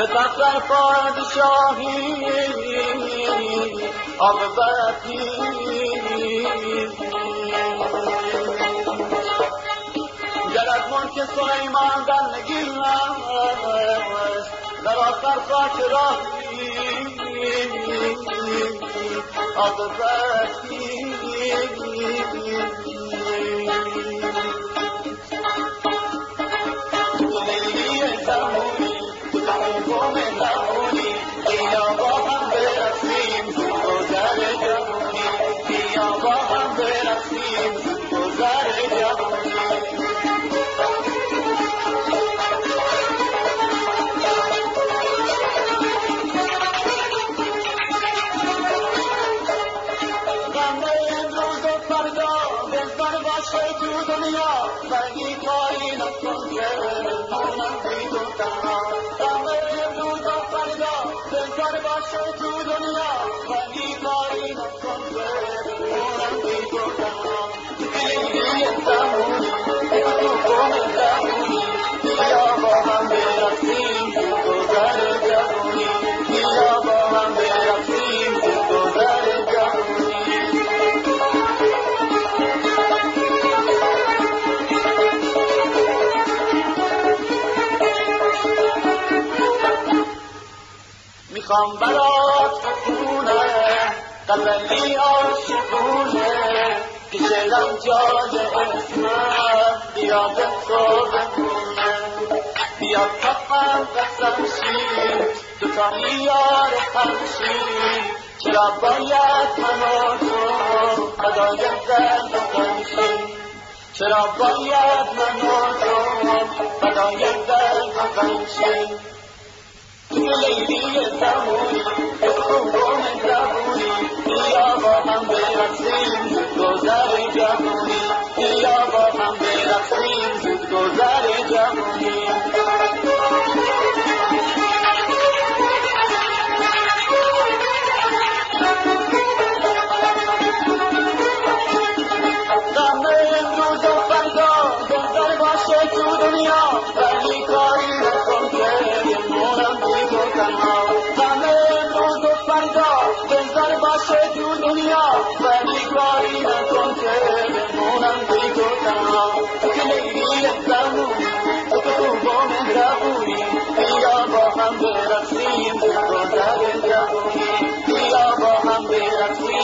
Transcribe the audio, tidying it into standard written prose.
تخت در پادشاهی آب برافکیز. گر از ملک سلیمان در نگیرست در آخر خاک راهی آب برافکیز. ولی کاری نکن که مونم بی تو تنها. غم امروز و فردا بهتر باشه تو دنیا. ولی کاری نکن که مونم بی تو تنها. لیلی زمونی تو گم زمونی بیا با هم برقصیم تو گذر جوونی. بیا با هم برقصیم تو گذر جوونی. میخوام برات بخونه غزلی عاشقونه که شعرم جای اسمم بیاد تو بمونه. بیاد تا هم قسم شیم دوتایی یار هم شیم. چرا باید من و تو فدای درد و غم شیم؟ چرا باید من و تو فدای درد و غم شیم؟ لیلی زمونی تو گم زبونی بیا با هم برقصیم زود گذر جوونی. بیا با هم برقصیم زود گذر جوونی. غم امروز و فردا بهتر باشه تو دنیا. ولی کاری نکن که مونم بی تو تنها. غم امروز و فردا بهتر باشه تو دنیا. ولی کاری نکن که مونم بی تو تنها. لیلی زمونی تو با مهربونی بیا با هم برقصیم تو گذر جوونی. بیا با هم برقصیم